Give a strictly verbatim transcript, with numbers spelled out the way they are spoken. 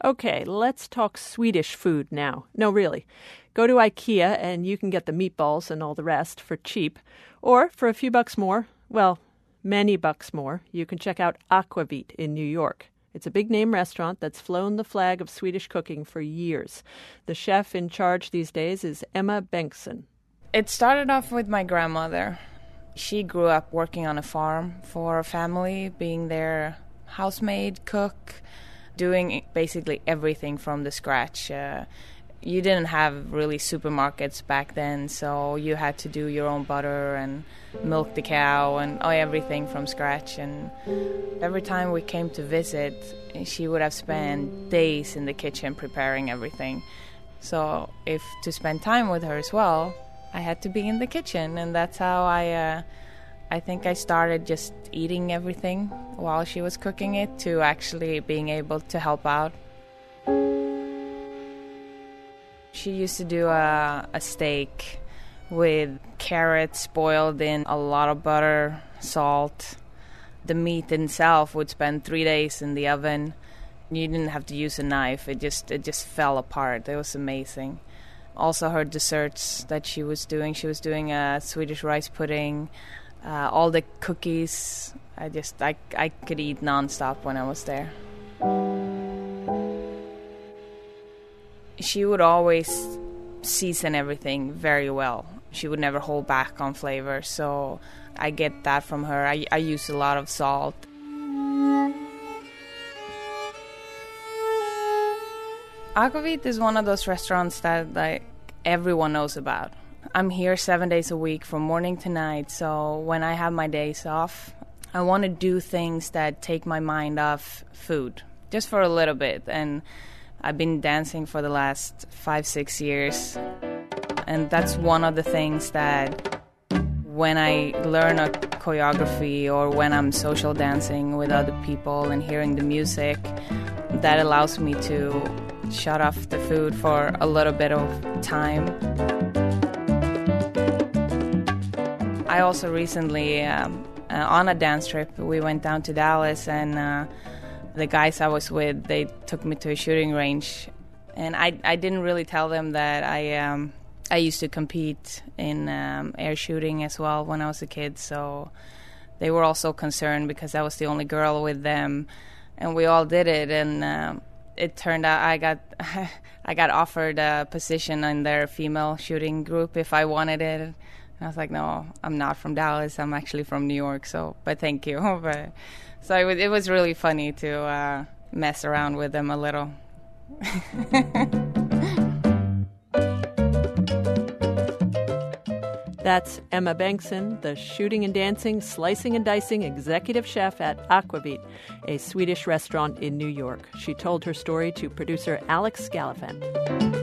Okay, let's talk Swedish food now. No, really. Go to IKEA and you can get the meatballs and all the rest for cheap. Or for a few bucks more, well, many bucks more, you can check out Aquavit in New York. It's a big-name restaurant that's flown the flag of Swedish cooking for years. The chef in charge these days is Emma Bengtsson. It started off with my grandmother. She grew up working on a farm for a family, being their housemaid, cook, doing basically everything from the scratch. Uh, you didn't have really supermarkets back then, so you had to do your own butter and milk the cow and oh, everything from scratch. And every time we came to visit, she would have spent days in the kitchen preparing everything. So if to spend time with her as well, I had to be in the kitchen, and that's how I uh, I think I started just eating everything while she was cooking it to actually being able to help out. She used to do a, a steak with carrots boiled in a lot of butter, salt. The meat itself would spend three days in the oven. You didn't have to use a knife. It just it just fell apart. It was amazing. Also her desserts that she was doing. She was doing a Swedish rice pudding, uh, all the cookies. I just, I, I could eat nonstop when I was there. She would always season everything very well. She would never hold back on flavor, so I get that from her. I, I use a lot of salt. Aquavit is one of those restaurants that like everyone knows about. I'm here seven days a week from morning to night, so when I have my days off, I want to do things that take my mind off food, just for a little bit. And I've been dancing for the last five, six years, and that's one of the things that when I learn a choreography or when I'm social dancing with other people and hearing the music, that allows me to shut off the food for a little bit of time. I also recently, um, uh, on a dance trip, we went down to Dallas, and uh, the guys I was with, they took me to a shooting range. And I, I didn't really tell them that I um, I used to compete in um, air shooting as well when I was a kid, so they were also concerned because I was the only girl with them, and we all did it, and um, it turned out I got I got offered a position in their female shooting group if I wanted it. And I was like, no, I'm not from Dallas. I'm actually from New York. So, but thank you. but, so it was, it was really funny to uh, mess around with them a little. That's Emma Bengtsson, the shooting and dancing, slicing and dicing executive chef at Aquavit, a Swedish restaurant in New York. She told her story to producer Alex Gallafent.